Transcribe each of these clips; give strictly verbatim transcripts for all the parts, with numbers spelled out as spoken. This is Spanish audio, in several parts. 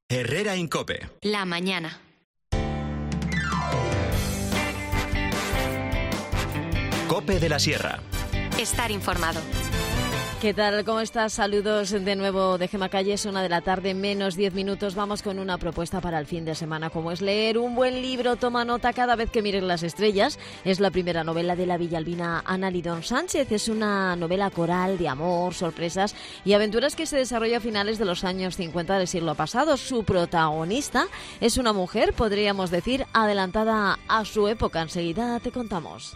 Herrera en COPE. La mañana. COPE de la Sierra. Estar informado. ¿Qué tal? ¿Cómo estás? Saludos de nuevo de Gema Calles, una de la tarde, menos diez minutos. Vamos con una propuesta para el fin de semana, como es leer un buen libro. Toma nota cada vez que mires las estrellas. Es la primera novela de la villalbina Ana Lidón Sánchez. Es una novela coral de amor, sorpresas y aventuras que se desarrolla a finales de los años cincuenta del siglo pasado. Su protagonista es una mujer, podríamos decir, adelantada a su época. Enseguida te contamos.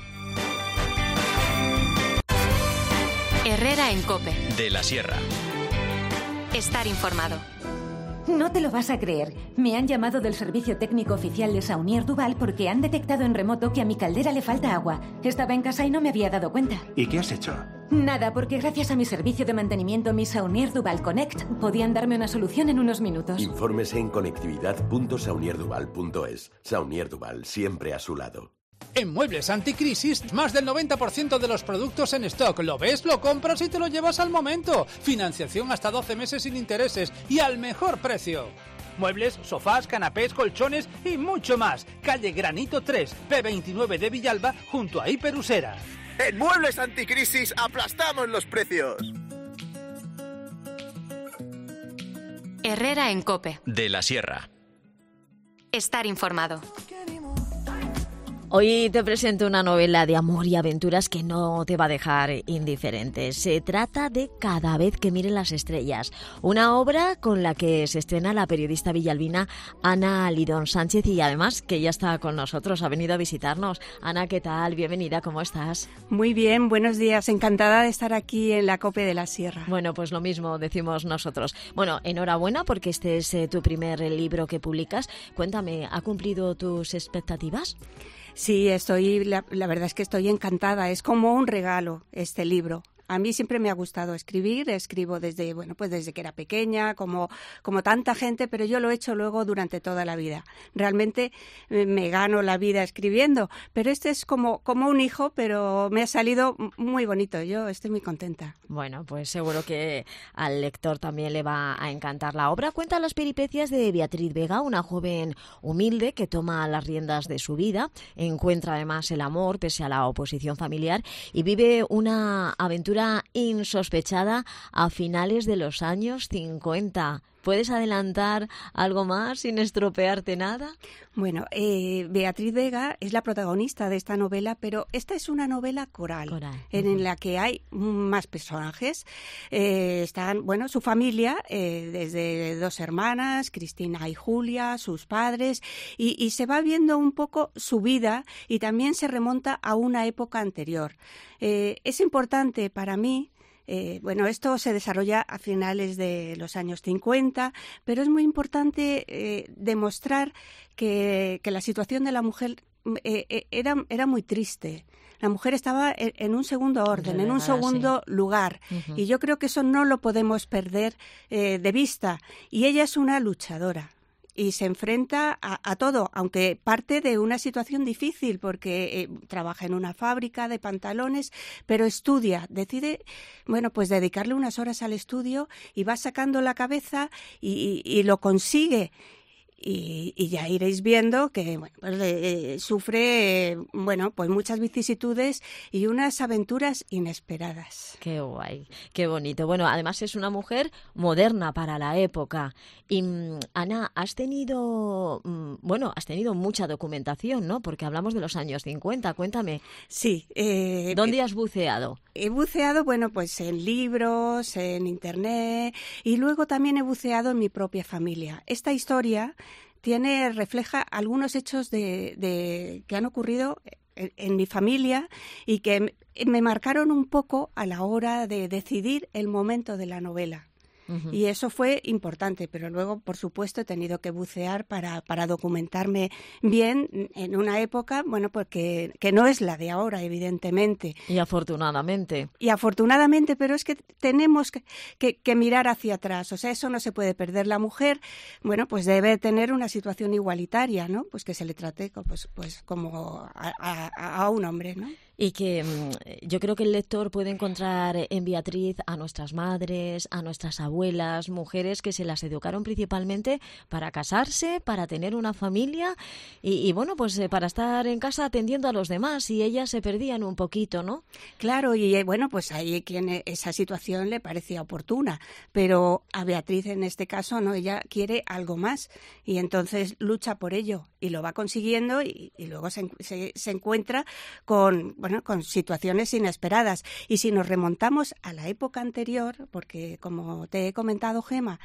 Herrera en COPE. De la Sierra. Estar informado. No te lo vas a creer. Me han llamado del servicio técnico oficial de Saunier Duval porque han detectado en remoto que a mi caldera le falta agua. Estaba en casa y no me había dado cuenta. ¿Y qué has hecho? Nada, porque gracias a mi servicio de mantenimiento, mi Saunier Duval Connect, podían darme una solución en unos minutos. Infórmese en conectividad punto saunier duval punto es. Saunier Duval, siempre a su lado. En Muebles Anticrisis, más del noventa por ciento de los productos en stock. Lo ves, lo compras y te lo llevas al momento. Financiación hasta doce meses sin intereses y al mejor precio. Muebles, sofás, canapés, colchones y mucho más. Calle Granito tres, P veintinueve de Villalba, junto a Hiperusera. En Muebles Anticrisis aplastamos los precios. Herrera en COPE. De la Sierra. Estar informado. Hoy te presento una novela de amor y aventuras que no te va a dejar indiferente. Se trata de Cada vez que mire las estrellas, una obra con la que se estrena la periodista villalbina Ana Lidón Sánchez y además que ya está con nosotros, ha venido a visitarnos. Ana, ¿qué tal? Bienvenida, ¿cómo estás? Muy bien, buenos días, encantada de estar aquí en la COPE de la Sierra. Bueno, pues lo mismo decimos nosotros. Bueno, enhorabuena porque este es eh, tu primer libro que publicas. Cuéntame, ¿ha cumplido tus expectativas? Sí, estoy, la, la verdad es que estoy encantada. Es como un regalo este libro. A mí siempre me ha gustado escribir, escribo desde, bueno, pues desde que era pequeña, como, como tanta gente, pero yo lo he hecho luego durante toda la vida. Realmente me gano la vida escribiendo, pero este es como, como un hijo, pero me ha salido muy bonito. Yo estoy muy contenta. Bueno, pues seguro que al lector también le va a encantar la obra. Cuenta las peripecias de Beatriz Vega, una joven humilde que toma las riendas de su vida, encuentra además el amor pese a la oposición familiar y vive una aventura insospechada a finales de los años cincuenta. ¿Puedes adelantar algo más sin estropearte nada? Bueno, eh, Beatriz Vega es la protagonista de esta novela, pero esta es una novela coral, coral. En, uh-huh. en la que hay más personajes. Eh, están, bueno, su familia, eh, desde dos hermanas, Cristina y Julia, sus padres, y, y se va viendo un poco su vida y también se remonta a una época anterior. Eh, es importante para mí. Eh, bueno, esto se desarrolla a finales de los años cincuenta, pero es muy importante eh, demostrar que, que la situación de la mujer eh, era, era muy triste. La mujer estaba en, en un segundo orden, en un segundo sí. lugar, uh-huh. y yo creo que eso no lo podemos perder eh, de vista. Y ella es una luchadora. Y se enfrenta a, a todo, aunque parte de una situación difícil porque eh, trabaja en una fábrica de pantalones, pero estudia, decide, bueno, pues dedicarle unas horas al estudio y va sacando la cabeza y, y, y lo consigue. Y, y ya iréis viendo que bueno, pues, eh, sufre eh, bueno, pues muchas vicisitudes y unas aventuras inesperadas. Qué guay, qué bonito. Bueno, además es una mujer moderna para la época. Y Ana, has tenido, bueno, has tenido mucha documentación, ¿no? Porque hablamos de los años cincuenta. Cuéntame. Sí. Eh, ¿Dónde has buceado? He buceado, bueno, pues en libros, en internet y luego también he buceado en mi propia familia. Esta historia tiene, refleja algunos hechos de, de que han ocurrido en, en mi familia y que me, me marcaron un poco a la hora de decidir el momento de la novela. Uh-huh. Y eso fue importante, pero luego, por supuesto, he tenido que bucear para, para documentarme bien en una época, bueno, porque que no es la de ahora, evidentemente. Y afortunadamente. Y afortunadamente, pero es que tenemos que, que, que mirar hacia atrás, o sea, eso no se puede perder. La mujer, bueno, pues debe tener una situación igualitaria, ¿no? Pues que se le trate pues, pues como a, a, a un hombre, ¿no? Y que yo creo que el lector puede encontrar en Beatriz a nuestras madres, a nuestras abuelas, mujeres que se las educaron principalmente para casarse, para tener una familia y, y bueno, pues para estar en casa atendiendo a los demás, y ellas se perdían un poquito, ¿no? Claro, y bueno, pues hay quien esa situación le parecía oportuna, pero a Beatriz en este caso no, ella quiere algo más y entonces lucha por ello y lo va consiguiendo y, y luego se, se, se encuentra con... bueno, con situaciones inesperadas. Y si nos remontamos a la época anterior, porque como te he comentado, Gema,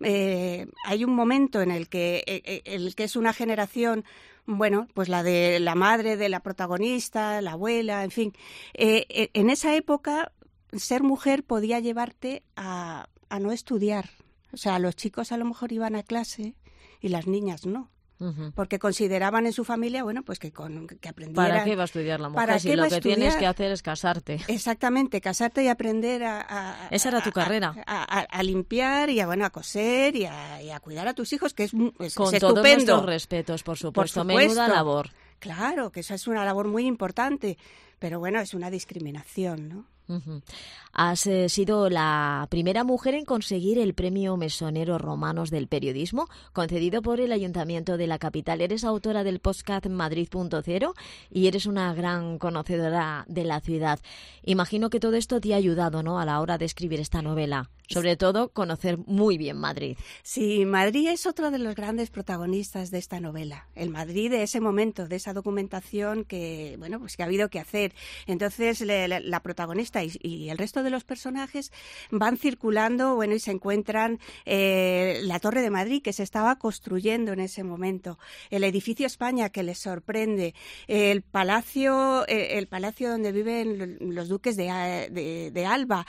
eh, hay un momento en el que, eh, el que es una generación, bueno, pues la de la madre de la protagonista, la abuela, en fin. Eh, eh, en esa época, ser mujer podía llevarte a, a no estudiar. O sea, los chicos a lo mejor iban a clase y las niñas no. Uh-huh. Porque consideraban en su familia, bueno, pues que, con, que aprendieran... ¿Para qué va a estudiar la mujer si lo que estudiar? Tienes que hacer es casarte? Exactamente, casarte y aprender a... a Esa era tu a, carrera. A, a, a limpiar y a, bueno, a coser y a, y a cuidar a tus hijos, que es, es, Con es todos estupendo. nuestros respetos, por supuesto. Por supuesto. Menuda labor. Claro, que eso es una labor muy importante, pero bueno, es una discriminación, ¿no? Uh-huh. Has eh, sido la primera mujer en conseguir el premio Mesoneros Romanos del periodismo, concedido por el Ayuntamiento de la capital. Eres autora del podcast Madrid punto cero y eres una gran conocedora de la ciudad. Imagino que todo esto te ha ayudado, ¿no?, a la hora de escribir esta novela. Sobre todo, conocer muy bien Madrid. Sí, Madrid es otro de los grandes protagonistas de esta novela. El Madrid de ese momento, de esa documentación que, bueno, pues que ha habido que hacer. Entonces, le, la, la protagonista y, y el resto de los personajes van circulando, bueno, y se encuentran eh, la Torre de Madrid, que se estaba construyendo en ese momento, el edificio España, que les sorprende, el palacio, eh, el palacio donde viven los duques de, de, de Alba,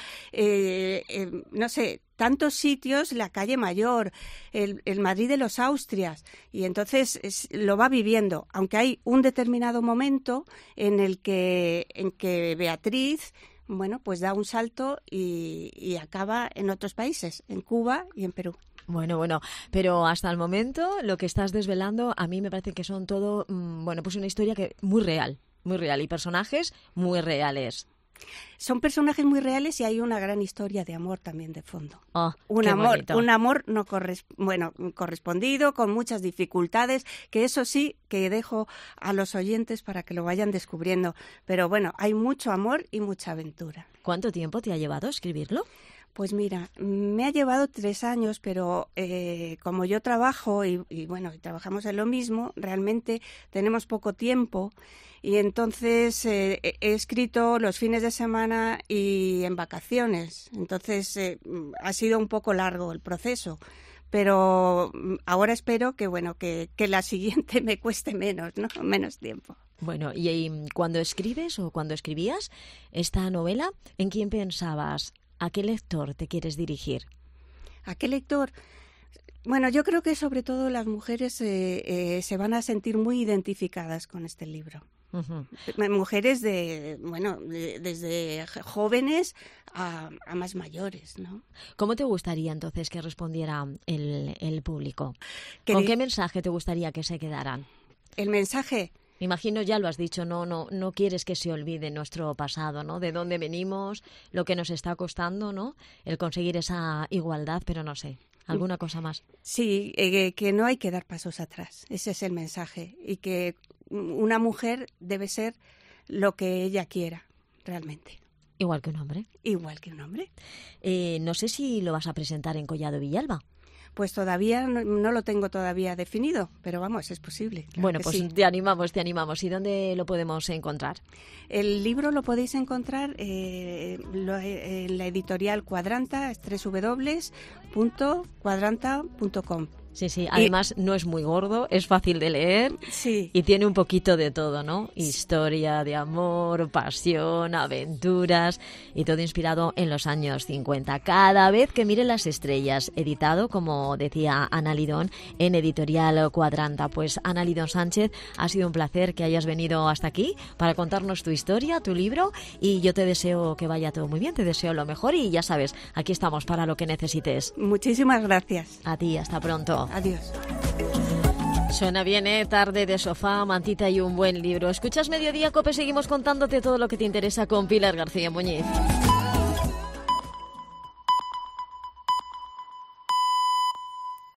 eh, eh, no sé, tantos sitios, la calle Mayor, el, el Madrid de los Austrias, y entonces es, lo va viviendo, aunque hay un determinado momento en el que, en que Beatriz, bueno, pues da un salto y, y acaba en otros países, en Cuba y en Perú. Bueno, bueno, pero hasta el momento lo que estás desvelando a mí me parece que son todo, mmm, bueno, pues una historia que muy real, muy real, y personajes muy reales. Son personajes muy reales y hay una gran historia de amor también de fondo. Oh, un qué amor, bonito. un amor no corres, bueno, correspondido, con muchas dificultades, que eso sí que dejo a los oyentes para que lo vayan descubriendo. Pero bueno, hay mucho amor y mucha aventura. ¿Cuánto tiempo te ha llevado escribirlo? Pues mira, me ha llevado tres años, pero eh, como yo trabajo y, y bueno, y trabajamos en lo mismo, realmente tenemos poco tiempo y entonces eh, he escrito los fines de semana y en vacaciones. Entonces eh, ha sido un poco largo el proceso, pero ahora espero que bueno que, que la siguiente me cueste menos, ¿no? Menos tiempo. Bueno, y, y cuando escribes o cuando escribías esta novela, ¿en quién pensabas? ¿A qué lector te quieres dirigir? ¿A qué lector? Bueno, yo creo que sobre todo las mujeres eh, eh, se van a sentir muy identificadas con este libro. Uh-huh. Mujeres de, bueno, de, desde jóvenes a, a más mayores, ¿no? ¿Cómo te gustaría entonces que respondiera el, el público? ¿Qué ¿Con di- qué mensaje te gustaría que se quedaran? El mensaje... Imagino, ya lo has dicho, no, no, no quieres que se olvide nuestro pasado, ¿no? De dónde venimos, lo que nos está costando, ¿no? El conseguir esa igualdad, pero no sé, ¿alguna cosa más? Sí, eh, que no hay que dar pasos atrás. Ese es el mensaje. Y que una mujer debe ser lo que ella quiera, realmente. Igual que un hombre. Igual que un hombre. Eh, no sé si lo vas a presentar en Collado Villalba. Pues todavía no, no lo tengo todavía definido, pero vamos, es posible. Claro bueno, que pues sí. te animamos, te animamos. ¿Y dónde lo podemos encontrar? El libro lo podéis encontrar eh, lo, eh, en la editorial Cuadranta, es doble u doble u doble u punto cuadranta punto com. Sí, sí, además y, no es muy gordo, es fácil de leer sí. y tiene un poquito de todo, ¿no? Historia de amor, pasión, aventuras y todo inspirado en los años cincuenta. Cada vez que mire las estrellas, editado, como decía Ana Lidón, en Editorial Cuadranta. Pues Ana Lidón Sánchez, ha sido un placer que hayas venido hasta aquí para contarnos tu historia, tu libro, y yo te deseo que vaya todo muy bien, te deseo lo mejor y ya sabes, aquí estamos para lo que necesites. Muchísimas gracias. A ti, hasta pronto. Adiós. Suena bien, ¿eh? Tarde de sofá, mantita y un buen libro. Escuchas Mediodía Cope, seguimos contándote todo lo que te interesa con Pilar García Muñiz.